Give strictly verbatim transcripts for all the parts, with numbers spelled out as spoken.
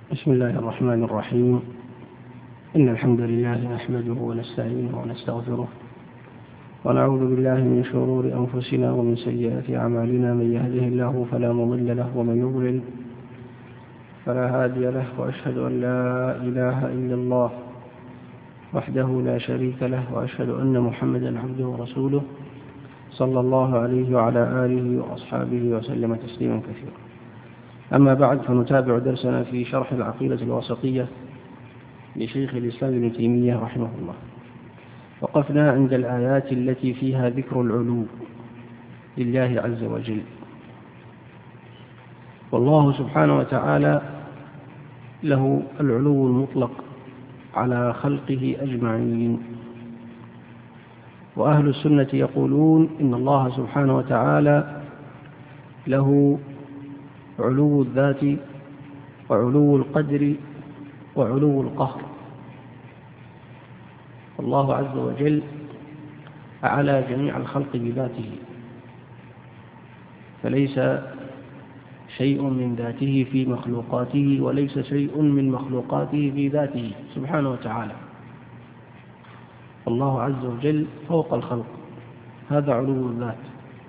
بسم الله الرحمن الرحيم. إن الحمد لله نحمده ونستعينه ونستغفره ونعوذ بالله من شرور أنفسنا ومن سيئات أعمالنا. من يهده الله فلا مضل له ومن يضلل فلا هادي له، وأشهد أن لا إله إلا الله وحده لا شريك له، وأشهد أن محمدا عبده ورسوله صلى الله عليه وعلى آله وأصحابه وسلم تسليما كثيرا. أما بعد، فنتابع درسنا في شرح العقيدة الواسطية لشيخ الإسلام ابن تيمية رحمه الله. وقفنا عند الآيات التي فيها ذكر العلو لله عز وجل. والله سبحانه وتعالى له العلو المطلق على خلقه أجمعين. وأهل السنة يقولون إن الله سبحانه وتعالى له علو الذات وعلو القدر وعلو القهر. الله عز وجل أعلى جميع الخلق بذاته، فليس شيء من ذاته في مخلوقاته، وليس شيء من مخلوقاته في ذاته سبحانه وتعالى. الله عز وجل فوق الخلق، هذا علو الذات.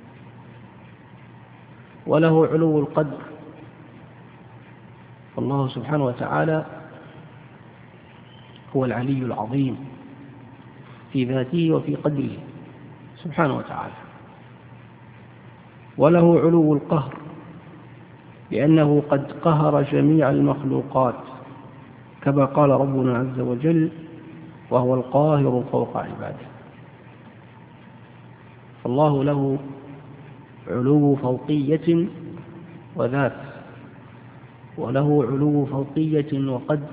وله علو القدر، الله سبحانه وتعالى هو العلي العظيم في ذاته وفي قدره سبحانه وتعالى. وله علو القهر، لأنه قد قهر جميع المخلوقات كما قال ربنا عز وجل: وهو القاهر فوق عباده. فالله له علو فوقية وذات، وله علو فوقية وقدر،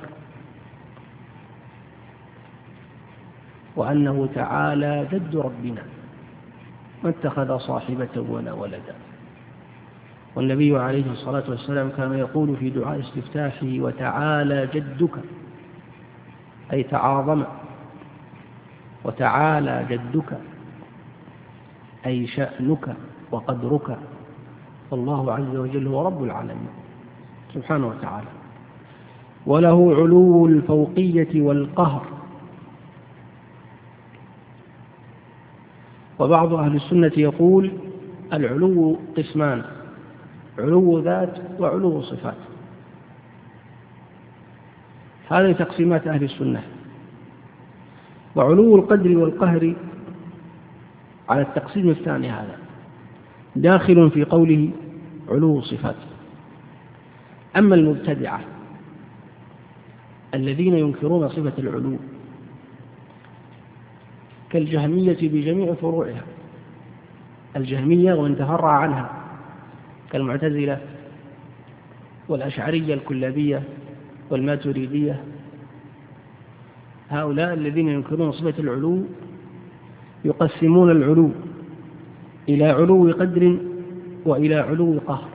وأنه تعالى جد ربنا ما اتخذ صاحبة ولا ولدا. والنبي عليه الصلاة والسلام كان يقول في دعاء استفتاحه: وتعالى جدك، أي تعاظم، وتعالى جدك أي شأنك وقدرك. الله عز وجل هو رب العالمين سبحانه وتعالى. وله علو الفوقية والقهر. وبعض أهل السنة يقول العلو قسمان: علو ذات وعلو صفات. هذه تقسيمات أهل السنة. وعلو القدر والقهر على التقسيم الثاني هذا داخل في قوله علو الصفات. أما المبتدعة الذين ينكرون صفة العلو كالجهمية بجميع فروعها، الجهمية ومن تفرع عنها كالمعتزلة والأشعرية الكلابية والماتريدية، هؤلاء الذين ينكرون صفة العلو يقسمون العلو إلى علو قدر وإلى علو قهر.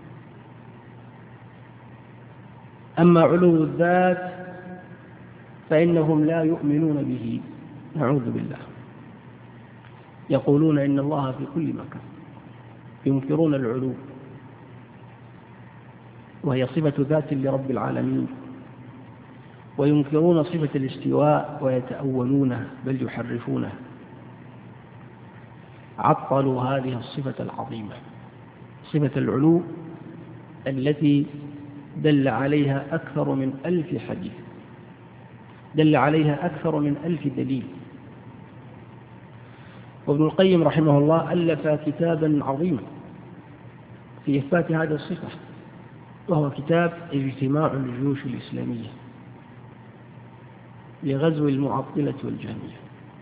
أما علو الذات فإنهم لا يؤمنون به، نعوذ بالله. يقولون إن الله في كل مكان، ينكرون العلو، وهي صفة ذات لرب العالمين. وينكرون صفة الاستواء ويتأولونها بل يحرفونها. عطلوا هذه الصفة العظيمة، صفة العلو التي دل عليها أكثر من ألف حديث، دل عليها أكثر من ألف دليل. وابن القيم رحمه الله ألف كتابا عظيما في إثبات هذه الصفة، وهو كتاب اجتماع الجيوش الإسلامية لغزو المعطلة والجهمية.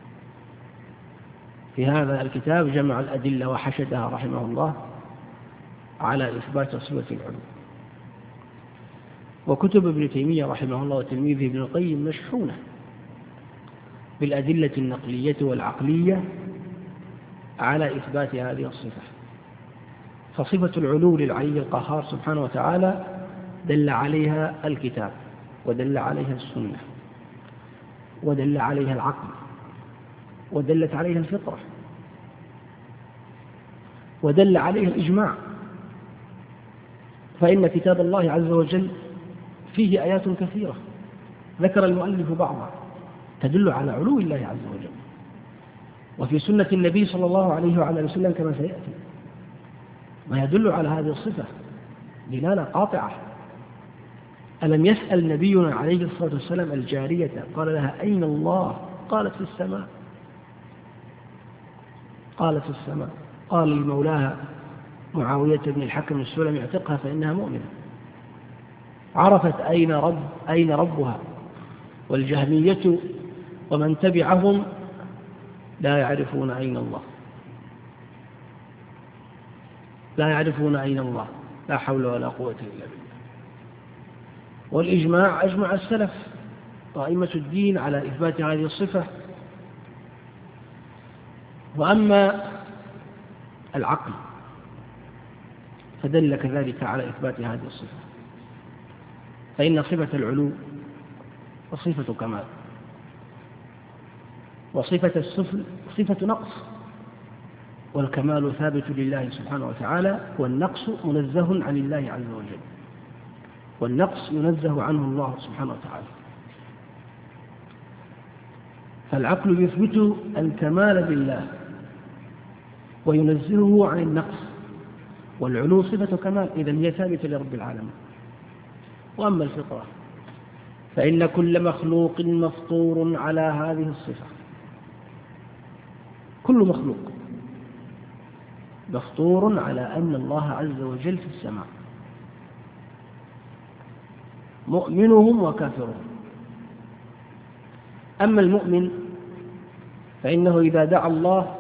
في هذا الكتاب جمع الأدلة وحشدها رحمه الله على إثبات صفة العلو. وكتب ابن تيمية رحمه الله وتلميذه ابن القيم مشحونة بالأدلة النقلية والعقلية على إثبات هذه الصفة. فصفة العلو للعلي القهار سبحانه وتعالى دل عليها الكتاب، ودل عليها السنة، ودل عليها العقل، ودلت عليها الفطرة، ودل عليها الإجماع. فإن كتاب الله عز وجل فيه آيات كثيرة ذكر المؤلف بعضها تدل على علو الله عز وجل، وفي سنة النبي صلى الله عليه وعلى وسلم كما سيأتي ما يدل على هذه الصفة دلالة قاطعة. ألم يسأل نبينا عليه الصلاة والسلام الجارية قال لها أين الله؟ قالت في السماء. قالت في السماء. قال لمولاها معاوية بن الحكم السلمي اعتقها فإنها مؤمنة. عرفت أين رب أين ربها، والجهمية ومن تبعهم لا يعرفون أين الله، لا يعرفون أين الله، لا حول ولا قوة إلا بالله. والإجماع أجمع السلف وأئمة الدين على إثبات هذه الصفة. وأما العقل فدل كذلك على إثبات هذه الصفة، فإن صفة العلو وصفة كمال، وصفة السفل صفة نقص، والكمال ثابت لله سبحانه وتعالى، والنقص منزه عن الله عز وجل، والنقص ينزه عنه الله سبحانه وتعالى. فالعقل يثبت الكمال بالله وينزهه عن النقص، والعلو صفة كمال، إذن هي ثابتة لرب العالمين. وأما الفطرة فإن كل مخلوق مفطور على هذه الصفة، كل مخلوق مفطور على أن الله عز وجل في السماء، مؤمنهم وكافرهم. أما المؤمن فإنه إذا دعا الله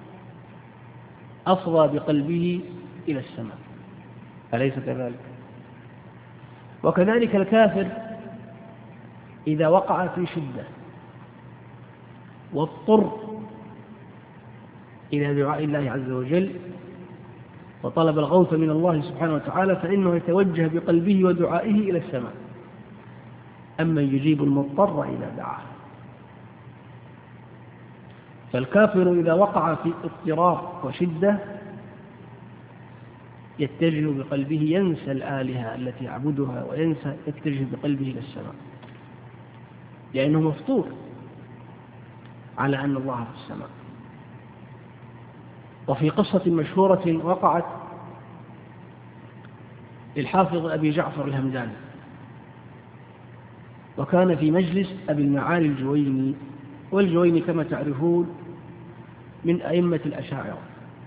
أفضى بقلبه إلى السماء، أليس كذلك؟ وكذلك الكافر إذا وقع في شدة واضطر إلى دعاء الله عز وجل وطلب الغوث من الله سبحانه وتعالى فإنه يتوجه بقلبه ودعائه إلى السماء. أما يجيب المضطر إذا دعاه. فالكافر إذا وقع في اضطراب وشدة يتجه بقلبه، ينسى الآلهة التي يعبدها وينسى يتجه بقلبه إلى السماء، لأنه مفطور على أن الله في السماء. وفي قصة مشهورة وقعت للحافظ أبي جعفر الهمداني، وكان في مجلس أبي المعالي الجويني، والجويني كما تعرفون من أئمة الأشاعرة،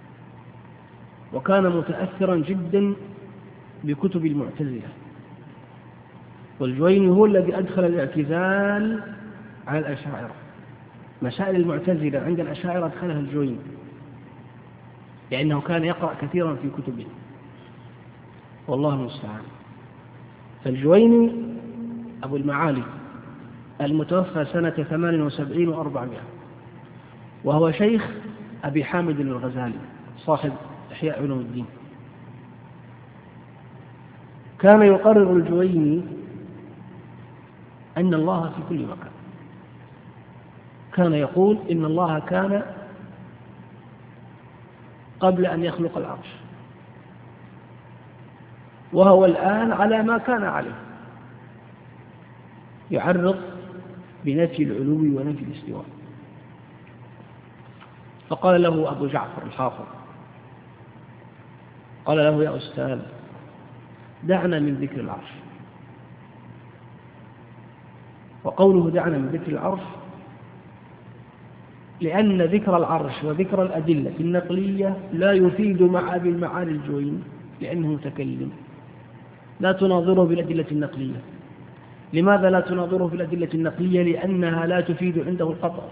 وكان متأثرا جدا بكتب المعتزلة، والجويني هو الذي أدخل الاعتزال على الأشاعرة. مسائل المعتزلة عند الأشاعرة أدخلها الجويني، لأنه كان يقرأ كثيرا في كتبه، والله المستعان. فالجويني أبو المعالي المتوفى سنة ثمان وسبعين وأربعمائة، وهو شيخ أبي حامد الغزالي صاحب إحياء علوم الدين. كان يقرر الجويني أن الله في كل مكان. كان يقول إن الله كان قبل أن يخلق العرش، وهو الآن على ما كان عليه، يعرض بنفي العلو ونفي الاستواء. فقال له أبو جعفر الحافظ، قال له يا أستاذ دعنا من ذكر العرش. وقوله دعنا من ذكر العرش لأن ذكر العرش وذكر الأدلة النقلية لا يفيد مع أبي المعالي الجويني، لأنه متكلم، لا تناظره بالأدلة النقلية. لماذا لا تناظره بالأدلة النقلية؟ لأنها لا تفيد عنده القطع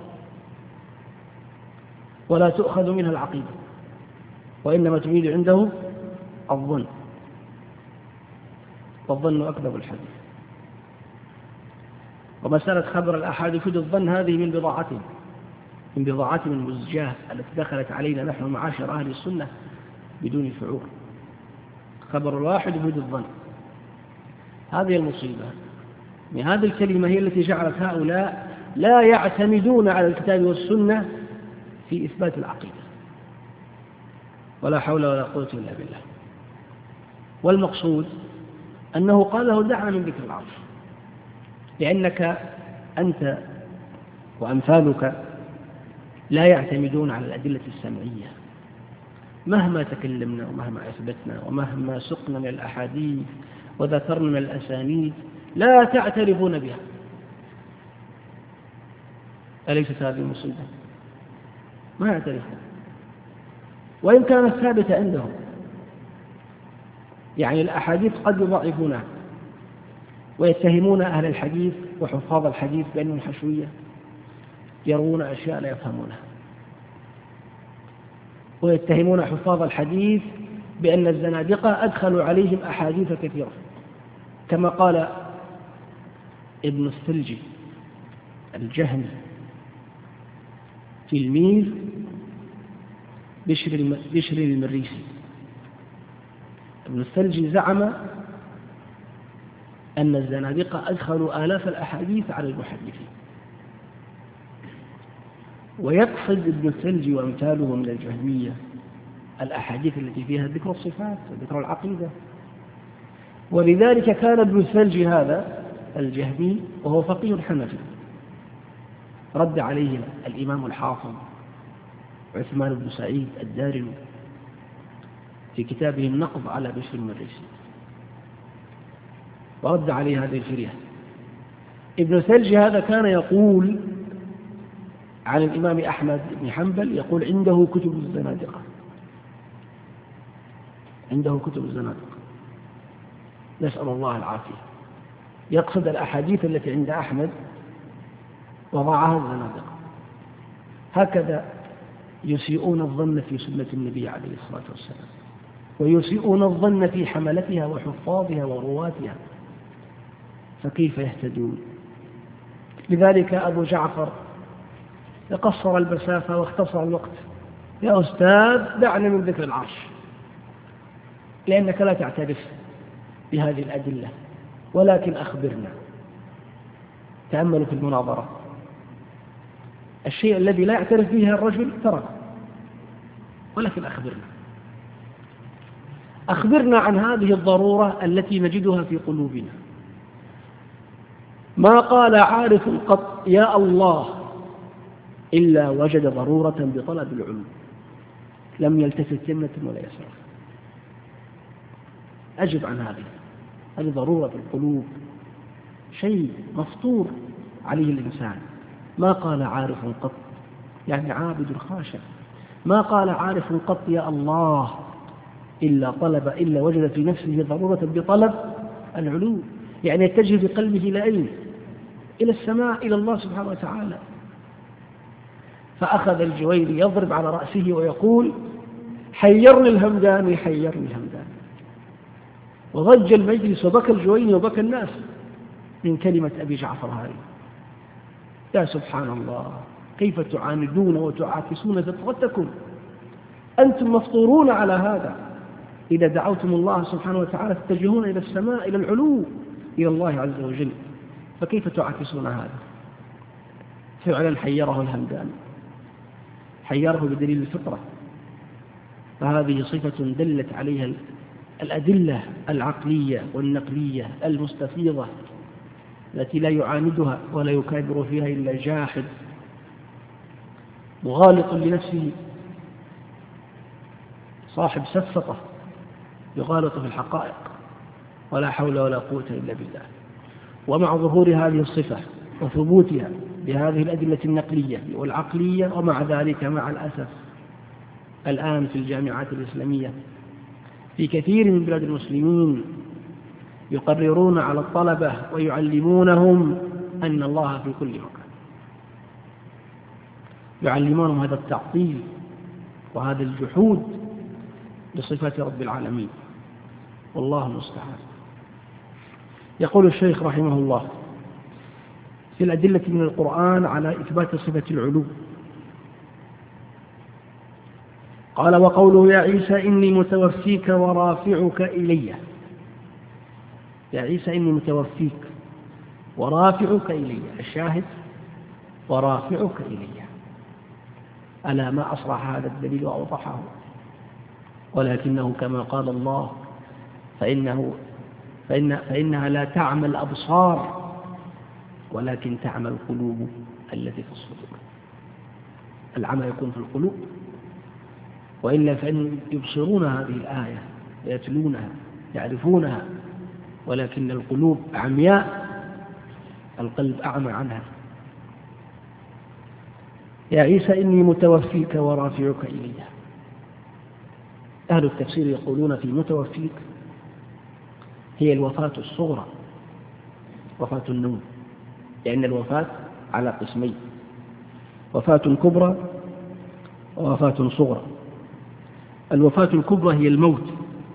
ولا تؤخذ منها العقيدة، وإنما تفيد عنده الظن، والظن أكذب الحديث. ومسألة خبر الأحاد يفيد الظن هذه من بضاعتهم من بضاعتهم المزجاة التي دخلت علينا نحن معاشر أهل السنة بدون شعور. خبر الواحد يفيد الظن. هذه المصيبة. من هذه الكلمة هي التي جعلت هؤلاء لا يعتمدون على الكتاب والسنة في إثبات العقيدة، ولا حول ولا قوة إلا بالله. والمقصود أنه قال له دعنا من ذكر العرش، لأنك أنت وأمثالك لا يعتمدون على الأدلة السمعية، مهما تكلمنا ومهما أثبتنا ومهما سقنا من الأحاديث وذكرنا من الأسانيد لا تعترفون بها. أليست هذه مصيبة؟ ما يعترفون، وإن كانت ثابتة عندهم. يعني الأحاديث قد يضعفونها ويتهمون أهل الحديث وحفاظ الحديث بأنهم حشوية، يرون أشياء لا يفهمونها، ويتهمون حفاظ الحديث بأن الزنادقة أدخلوا عليهم أحاديث كثيرة، كما قال ابن الثلجي الجهمي تلميذ بشر المريسي. ابن الثلجي زعم أن الزنادقة أدخلوا آلاف الأحاديث على المحدثين، ويقصد ابن الثلجي وأمثاله من الجهمية الأحاديث التي فيها ذكر الصفات وذكر العقيدة. ولذلك كان ابن الثلجي هذا الجهمي وهو فقيه حنفي رد عليه الإمام الحافظ عثمان بن سعيد الدارمي في كتابه النقض على بشر المريسي، ورد عليه هذه الفرية. ابن الثلجي هذا كان يقول عن الإمام أحمد بن حنبل، يقول عنده كتب الزنادقة، عنده كتب الزنادقة، نسأل الله العافية. يقصد الأحاديث التي عند أحمد وضعها الزنادقة. هكذا يسيئون الظن في سنة النبي عليه الصلاة والسلام، ويسيئون الظن في حملتها وحفاظها ورواتها، فكيف يهتدون؟ لذلك أبو جعفر قصر المسافة واختصر الوقت: يا أستاذ دعنا من ذكر العرش، لأنك لا تعترف بهذه الأدلة، ولكن أخبرنا. تأملوا في المناظرة، الشيء الذي لا يعترف به الرجل تركه، ولكن أخبرنا أخبرنا عن هذه الضرورة التي نجدها في قلوبنا. ما قال عارف قط يا الله إلا وجد ضرورة بطلب العلم، لم يلتفت يمنة ولا يسار. أجب عن هذه هذه ضرورة في القلوب، شيء مفطور عليه الإنسان. ما قال عارف قط يعني عابد خاشع، ما قال عارف قط يا الله إلا طلب إلا وجد في نفسه ضرورة بطلب العلو، يعني يتجه بقلبه إلى أين؟ إلى السماء، إلى الله سبحانه وتعالى. فأخذ الجويني يضرب على رأسه ويقول: حيرني الهمداني حيرني الهمداني. وضج المجلس وبكى الجويني وبكى الناس من كلمة أبي جعفر هذه. يا سبحان الله، كيف تعاندون وتعاكسون فطرتكم؟ أنتم مفطورون على هذا. إذا دعوتم الله سبحانه وتعالى تتجهون إلى السماء، إلى العلو، إلى الله عز وجل، فكيف تعاكسون هذا؟ فعلا حيره الهمداني، حيره بدليل الفطرة. فهذه صفة دلت عليها الأدلة العقلية والنقلية المستفيضة التي لا يعاندها ولا يكابر فيها إلا جاحد مغالط لنفسه، صاحب سفسطة يغالط في الحقائق، ولا حول ولا قوة إلا بالله. ومع ظهور هذه الصفة وثبوتها بهذه الأدلة النقلية والعقلية، ومع ذلك مع الأسف الآن في الجامعات الإسلامية في كثير من بلاد المسلمين يقررون على الطلبة ويعلمونهم أن الله في كل مكان، يعلمونهم هذا التعطيل وهذا الجحود لصفات رب العالمين، والله المستعان. يقول الشيخ رحمه الله في الأدلة من القرآن على إثبات صفة العلو، قال: وقوله يا عيسى إني متوفيك ورافعك إلي. يا عيسى إني متوفيك ورافعك إلي، الشاهد ورافعك إلي. ألا ما أصرح هذا الدليل وأوضحه؟ ولكنه كما قال الله: فإنه فإن فإنها لا تعمى الأبصار ولكن تعمى القلوب التي في الصدور. العمى يكون في القلوب، وإلا فإن يبصرون هذه الآية ويتلونها يعرفونها، ولكن القلوب عمياء، القلب أعمى عنها. يا عيسى إني متوفيك ورافعك إلي. أهل التفسير يقولون في متوفيك هي الوفاة الصغرى، وفاة النوم، لأن الوفاة على قسمين: وفاة كبرى ووفاة صغرى. الوفاة الكبرى هي الموت،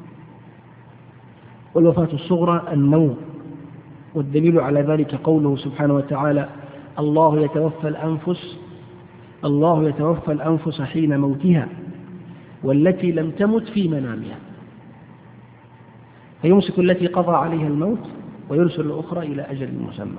والوفاة الصغرى النوم. والدليل على ذلك قوله سبحانه وتعالى: الله يتوفى الأنفس الله يتوفى الأنفس حين موتها والتي لم تمت في منامها، فيمسك التي قضى عليها الموت ويرسل الأخرى إلى أجل مسمى.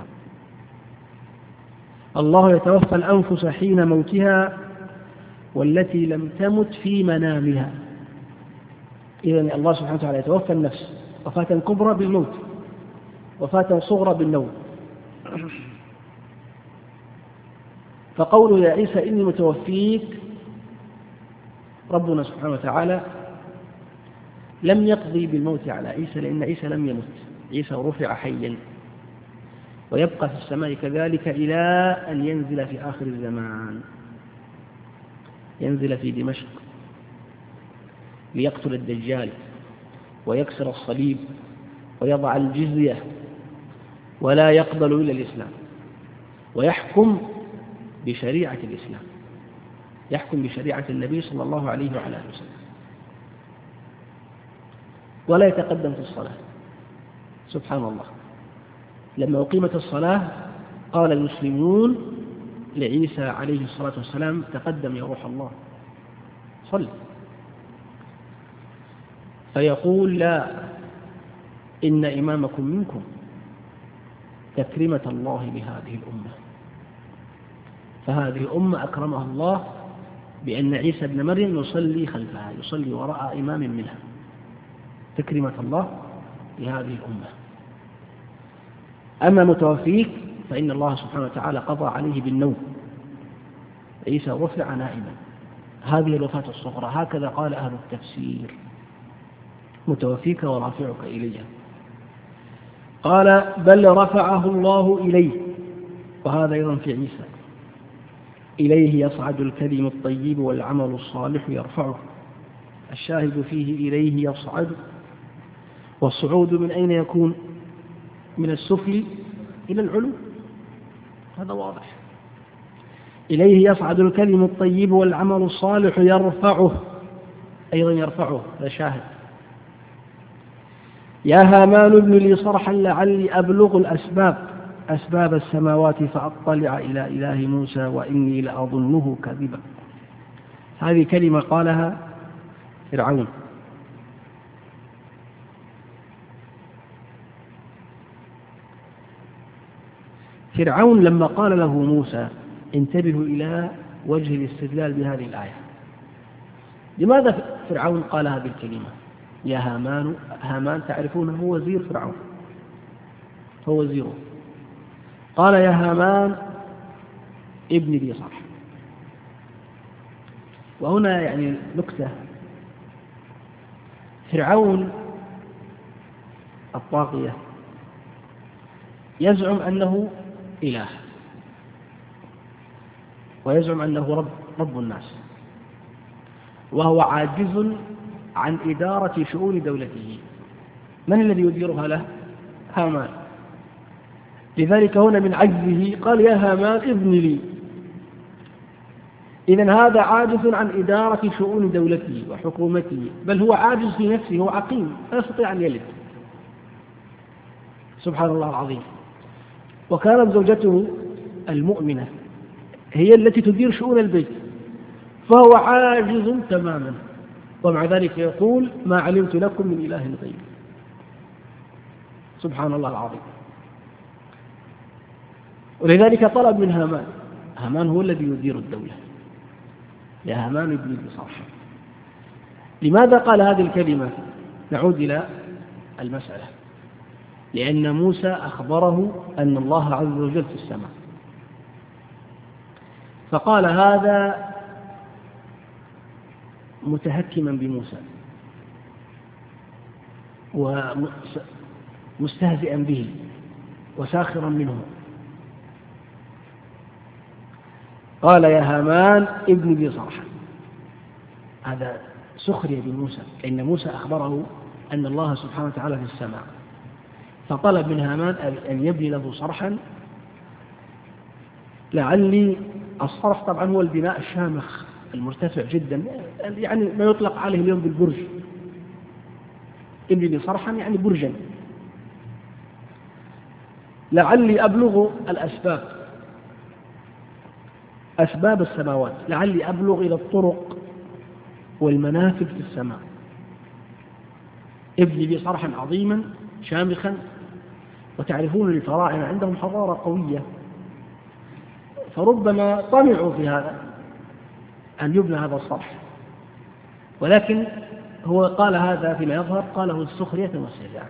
الله يتوفى الأنفس حين موتها والتي لم تمت في منامها. إذن الله سبحانه وتعالى يتوفى النفس وفاة كبرى بالموت، وفاة صغرى بالنوم. فقوله يا عيسى إني متوفيك، ربنا سبحانه وتعالى لم يقضي بالموت على عيسى، لأن عيسى لم يمت، عيسى رفع حيا ويبقى في السماء كذلك إلى أن ينزل في آخر الزمان، ينزل في دمشق ليقتل الدجال ويكسر الصليب ويضع الجزية ولا يقبل إلا الإسلام، ويحكم بشريعة الإسلام، يحكم بشريعة النبي صلى الله عليه وعلى آله وسلم، ولا يتقدم في الصلاة. سبحان الله، لما أقيمت الصلاة قال المسلمون لعيسى عليه الصلاة والسلام: تقدم يا روح الله، صل. فيقول: لا، إن إمامكم منكم، تكريمة الله لهذه الأمة. فهذه الأمة أكرمها الله بأن عيسى ابن مريم يصلي خلفها، يصلي وراء إمام منها، تكريمة الله لهذه الأمة. أما متوفيك فإن الله سبحانه وتعالى قضى عليه بالنوم، عيسى رفع نائما. هذه الوفاة الصغرى، هكذا قال أهل التفسير: متوفيك ورافعك إليه. قال: بل رفعه الله إليه، وهذا أيضا في عيسى: إليه يصعد الكلم الطيب والعمل الصالح يرفعه. الشاهد فيه إليه يصعد، والصعود من أين يكون؟ من السفل إلى العلو، هذا واضح. إليه يصعد الكلم الطيب والعمل الصالح يرفعه، أيضا يرفعه، هذا شاهد. يا هامان ابن لي صرحا لعلي أبلغ الأسباب أسباب السماوات فأطلع إلى إله موسى وإني لأظنه كاذبا. هذه كلمة قالها فرعون. فرعون لما قال له موسى: انتبهوا إلى وجه الاستدلال بهذه الآية. لماذا فرعون قال هذه الكلمة؟ يا هامان، هامان تعرفون هو وزير فرعون، هو وزيره. قال: يا هامان ابن لي صرح. وهنا يعني نكتة: فرعون الطاغية يزعم أنه إله، ويزعم أنه رب, رب الناس، وهو عاجز عن إدارة شؤون دولته. من الذي يديرها له؟ هامان. لذلك هنا من عجزه قال: يا هامان ابن لي. إذن هذا عاجز عن إدارة شؤون دولته وحكومته، بل هو عاجز في نفسه، هو عقيم لا يستطيع أن يلد. سبحان الله العظيم. وكانت زوجته المؤمنة هي التي تدير شؤون البيت، فهو عاجز تماما، ومع ذلك يقول: ما علمت لكم من إله غيري. سبحان الله العظيم. ولذلك طلب من هامان، هامان هو الذي يدير الدولة، يا هامان ابن لي صرحا. لماذا قال هذه الكلمة؟ نعود إلى المسألة. لأن موسى أخبره أن الله عز وجل في السماء، فقال هذا متهكما بموسى ومستهزئا به وساخرا منه. قال يا هامان ابن لي صرحا، هذا سخرية بموسى، لأن موسى أخبره أن الله سبحانه وتعالى في السماء، فطلب من هامان أن يبني له صرحا لعلي. الصرح طبعا هو البناء الشامخ المرتفع جدا، يعني ما يطلق عليه اليوم بالبرج. ابني لي صرحا يعني برجا، لعلي أبلغ الأسباب، أسباب السماوات، لعلي أبلغ إلى الطرق والمنافذ في السماء. ابني لي صرحا عظيما شامخا. وتعرفون الفراعنة عندهم حضارة قوية، فربما طمعوا في هذا أن يبنى هذا الصرح، ولكن هو قال هذا فيما يظهر قاله سخرية واستهزاء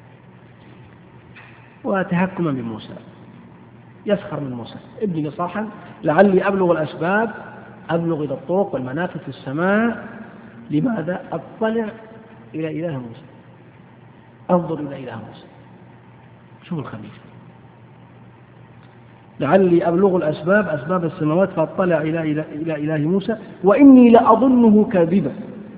وتهكما بموسى، يسخر من موسى. ابني لي صرحا لعلي أبلغ الأسباب، أبلغ إلى الطرق والمنافذ في السماء. لماذا؟ أطلع إلى إله موسى، أنظر إلى إله موسى. شوف الخبيث، لعلي أبلغ الأسباب، أسباب السماوات، فاطلع إلى إلى إلى إله موسى وإني لأظنه كاذبا.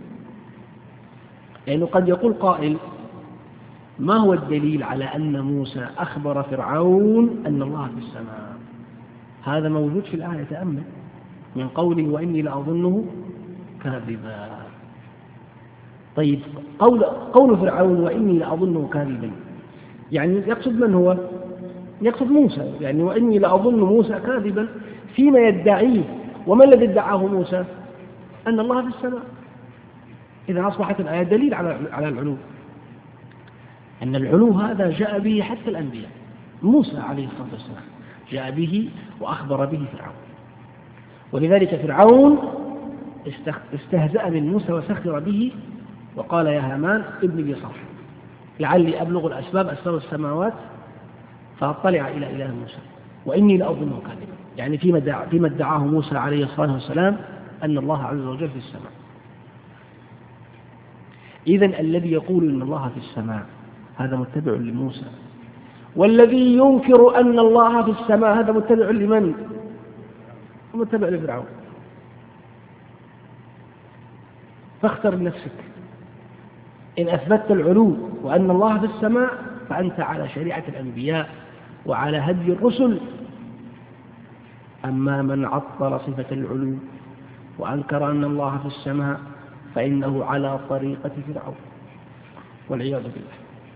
لأنه يعني قد يقول قائل ما هو الدليل على أن موسى أخبر فرعون أن الله في السماء؟ هذا موجود في الآية، تأمل من قوله وإني لأظنه كاذبا. طيب قول, قول فرعون وإني لأظنه كاذبا يعني يقصد من هو؟ يقصد موسى، يعني وإني لأظن موسى كاذبا فيما يدعيه. وما الذي ادعاه موسى؟ أن الله في السماء. إذا أصبحت الآية دليل على على العلو، أن العلو هذا جاء به حتى الأنبياء. موسى عليه الصلاة والسلام جاء به وأخبر به فرعون، ولذلك فرعون استهزأ من موسى وسخر به وقال يا هامان ابن لي صرحا لعلي أبلغ الأسباب، أسباب السماوات، فاطلع إلى إله موسى وإني لأظنه كاذبا، يعني فيما فيما ادعاه موسى عليه الصلاة والسلام أن الله عز وجل في السماء. إذن الذي يقول إن الله في السماء هذا متبع لموسى، والذي ينكر أن الله في السماء هذا متبع لمن؟ متبع لفرعون. فاختر لنفسك، إن أثبتت العلو وأن الله في السماء فأنت على شريعة الأنبياء وعلى هدي الرسل. أما من عطل صفة العلو وأنكر أن الله في السماء فإنه على طريقة فرعون والعياذ بالله.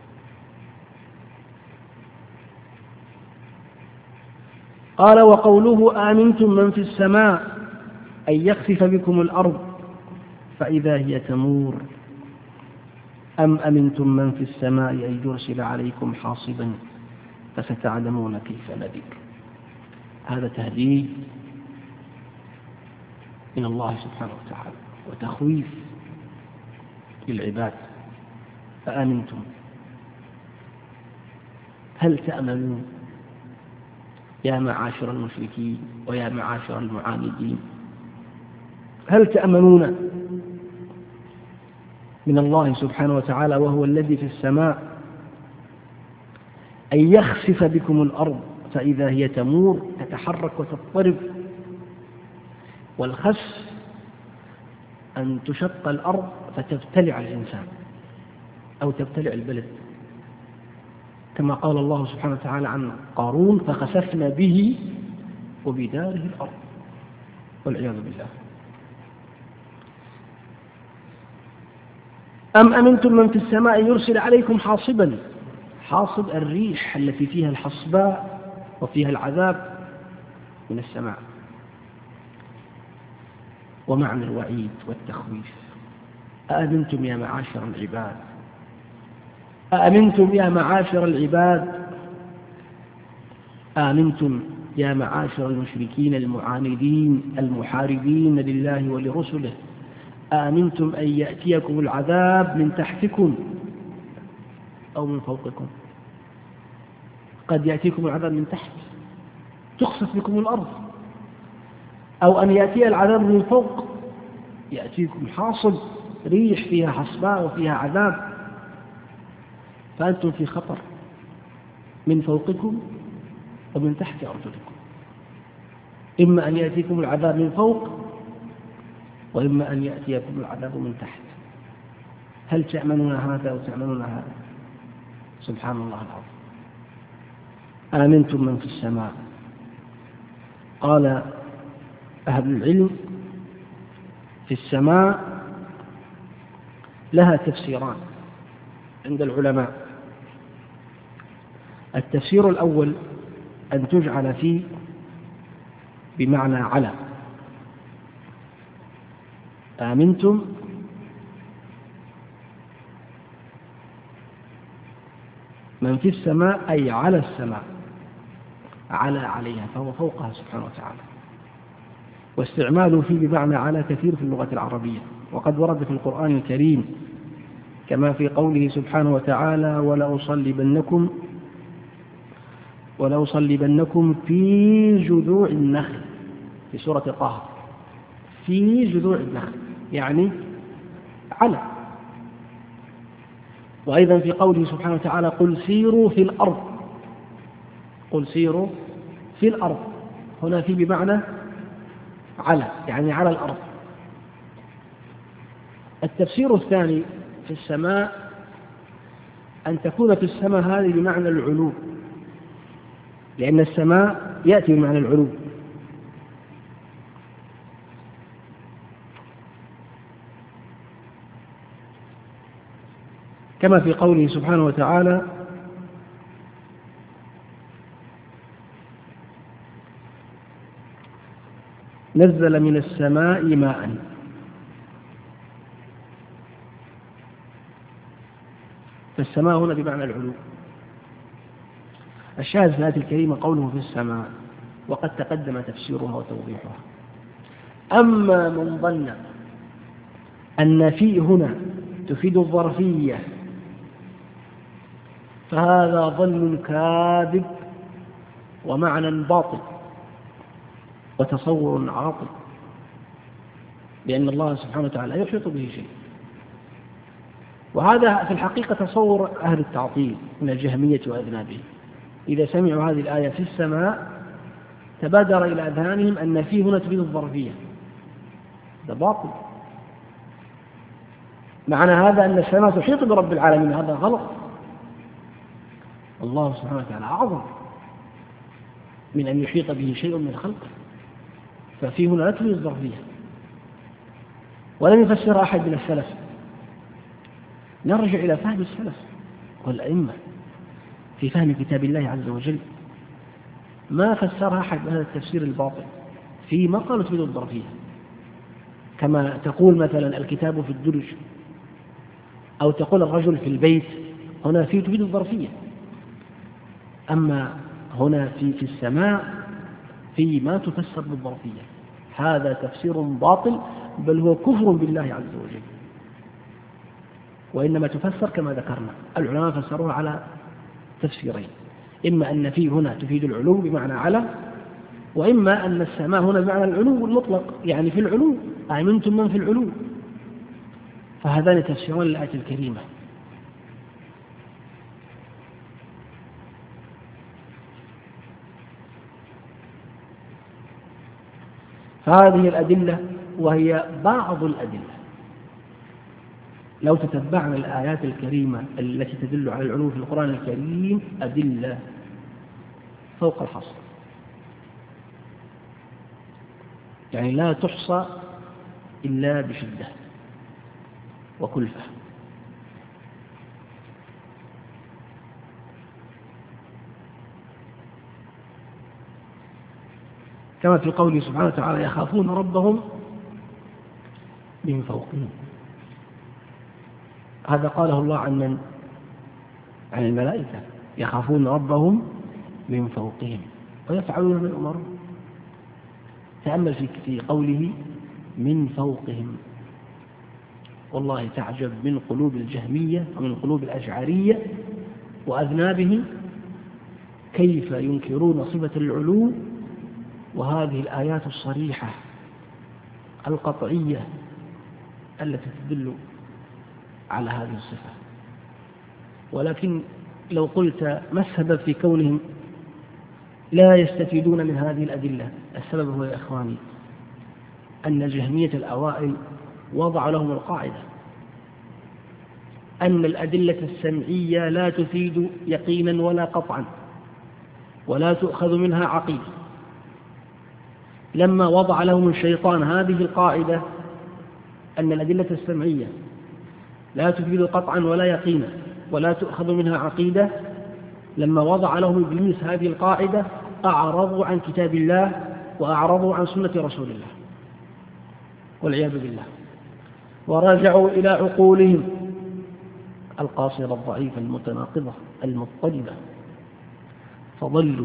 قال وقوله آمنتم من في السماء أن يخسف بكم الأرض فإذا هي تمور أم أمنتم من في السماء أن يرسل عليكم حاصبا فستعلمون كيف نذير. هذا تهديد من الله سبحانه وتعالى وتخويف للعباد. فآمنتم، هل تأمنون يا معاشر المشركين ويا معاشر المعاندين؟ هل تأمنون من الله سبحانه وتعالى وهو الذي في السماء أن يخسف بكم الأرض فإذا هي تمور، تتحرك وتضطرب؟ والخسف أن تشق الأرض فتبتلع الإنسان أو تبتلع البلد، كما قال الله سبحانه وتعالى عن قارون فخسفنا به وبداره الأرض والعياذ بالله. أم أمنتم من في السماء أن يرسل عليكم حاصبا. حاصب الريح التي فيها الحصباء وفيها العذاب من السماء. ومعنى الوعيد والتخويف. أأمنتم يا معاشر العباد، أأمنتم يا معاشر العباد، آمنتم يا معاشر المشركين المعاندين المحاربين لله ولرسله، آمنتم أن يأتيكم العذاب من تحتكم أو من فوقكم. قد يأتيكم العذاب من تحت تخسف بكم الأرض، أو أن يأتي العذاب من فوق يأتيكم حاصب ريح فيها حصباء وفيها عذاب، فأنتم في خطر من فوقكم ومن تحت أرجلكم. إما أن يأتيكم العذاب من فوق وإما أن يأتيكم العذاب من تحت. هل تأمنون هذا أو تأمنون هذا؟ سبحان الله العظيم. آمنتم من في السماء. قال أهل العلم في السماء لها تفسيران عند العلماء. التفسير الأول أن تجعل فيه بمعنى على، آمنتم من في السماء أي على السماء، على عليها فهو فوقها سبحانه وتعالى. واستعماله فيه بمعنى على كثير في اللغة العربية، وقد ورد في القرآن الكريم كما في قوله سبحانه وتعالى ولأصلبنكم ولأصلبنكم في جذوع النخل في سورة طه، في جذوع النخل يعني على. وأيضا في قوله سبحانه وتعالى قل سيروا في الأرض، قل سيروا في الأرض، هنا في بمعنى على يعني على الأرض. التفسير الثاني في السماء أن تكون في السماء هذه بمعنى العلو، لأن السماء يأتي بمعنى العلو. كما في قوله سبحانه وتعالى نزل من السماء ماء، فالسماء هنا بمعنى العلو. الشاهد في الآية الكريمة قوله في السماء، وقد تقدم تفسيرها وتوضيحها. أما من ظن أن في هنا تفيد الظرفية فهذا ظن كاذب ومعنى باطل وتصور عاطل، لأن الله سبحانه وتعالى يحيط به شيء. وهذا في الحقيقة تصور أهل التعطيل من الجهمية وأذنابهم، إذا سمعوا هذه الآية في السماء تبادر إلى أذهانهم أن في هنا تفيد الظرفية، هذا باطل. معنى هذا أن السماء تحيط برب العالمين، هذا غلط. الله سبحانه وتعالى أعظم من أن يحيط به شيء من خلقه، ففي هنا لا تفيد الظرفية. ولم يفسر أحد من السلف. نرجع إلى فهم السلف والأئمة في فهم كتاب الله عز وجل، ما فسرها أحد بهذا التفسير الباطل فيما قالوا تفيد الظرفية، كما تقول مثلا الكتاب في الدرج، أو تقول الرجل في البيت، هنا في تفيد الظرفية. أما هنا في في السماء في ما تفسر بالظرفية، هذا تفسير باطل، بل هو كفر بالله عز وجل. وإنما تفسر كما ذكرنا، العلماء فسروها على تفسيرين، إما أن في هنا تفيد العلو بمعنى على، وإما أن السماء هنا بمعنى العلو المطلق، يعني في العلو، آمنتم من في العلو. فهذان تفسيران للآية الكريمة. فهذه الأدلة وهي بعض الأدلة، لو تتبعنا الآيات الكريمة التي تدل على العلو في القرآن الكريم أدلة فوق الحصر، يعني لا تحصى إلا بشدة وكلفة. كما في قوله سبحانه وتعالى يخافون ربهم من فوقهم، هذا قاله الله عن من؟ عن الملائكة، يخافون ربهم من فوقهم ويفعلون ما يؤمرون. تأمل في قوله من فوقهم، والله تعجب من قلوب الجهمية ومن قلوب الأشعرية وأذنابهم كيف ينكرون صفة العلو وهذه الآيات الصريحة القطعية التي تدل على هذه الصفة. ولكن لو قلت ما السبب في كونهم لا يستفيدون من هذه الأدلة؟ السبب هو يا إخواني أن الجهمية الأوائل وضع لهم القاعدة أن الأدلة السمعية لا تفيد يقينا ولا قطعا ولا تؤخذ منها عقيدة. لما وضع لهم الشيطان هذه القاعدة أن الأدلة السمعية لا تفيد قطعا ولا يقينا ولا تؤخذ منها عقيدة، لما وضع لهم إبليس هذه القاعدة أعرضوا عن كتاب الله وأعرضوا عن سنة رسول الله والعياذ بالله، ورجعوا إلى عقولهم القاصرة الضعيفة المتناقضة المضطربة، فضلوا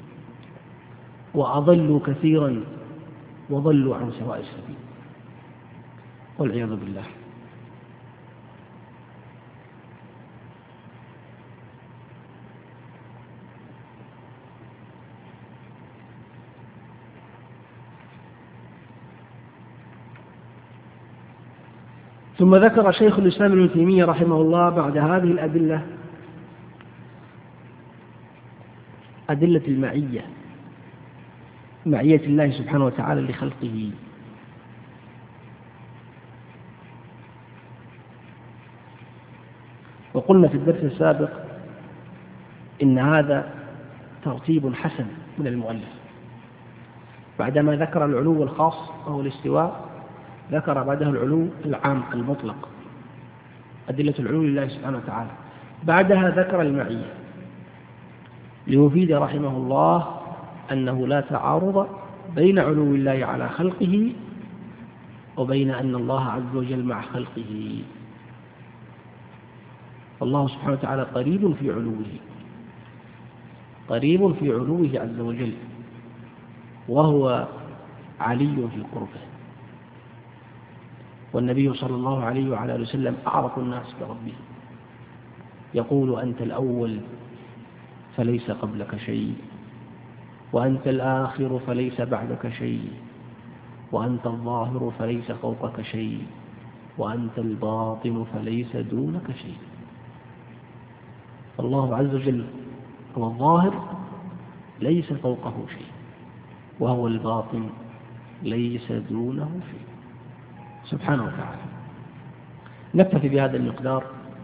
وأضلوا كثيرا وضلوا عن سواء السبيل والعياذ بالله. ثم ذكر شيخ الإسلام ابن تيمية رحمه الله بعد هذه الأدلة أدلة المعية، معية الله سبحانه وتعالى لخلقه. وقلنا في الدرس السابق إن هذا ترتيب حسن من المؤلف، بعدما ذكر العلو الخاص وهو الاستواء ذكر بعده العلو العام المطلق، أدلة العلو لله سبحانه وتعالى، بعدها ذكر المعية ليفيد رحمه الله أنه لا تعارض بين علو الله على خلقه وبين أن الله عز وجل مع خلقه. الله سبحانه وتعالى قريب في علوه، قريب في علوه عز وجل، وهو علي في قربه. والنبي صلى الله عليه وعلى آله وسلم أعرف الناس بربه، يقول أنت الأول فليس قبلك شيء، وأنت الآخر فليس بعدك شيء، وأنت الظاهر فليس فوقك شيء، وأنت الباطن فليس دونك شيء. الله عز وجل هو الظاهر ليس فوقه شيء، وهو الباطن ليس دونه شيء سبحانه وتعالى. نكتفي بهذا المقدار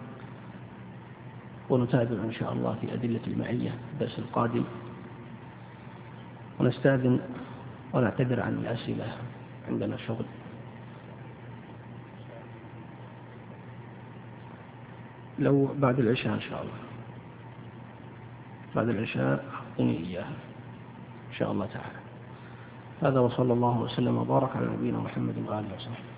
ونتابع إن شاء الله في أدلة المعية الدرس القادم، ونستأذن ونعتذر عن الأسئلة، عندنا شغل. لو بعد العشاء إن شاء الله، بعد العشاء أعطني إياها إن شاء الله تعالى. هذا وصلى الله وسلم وبارك على نبينا محمد وآله وصحبه.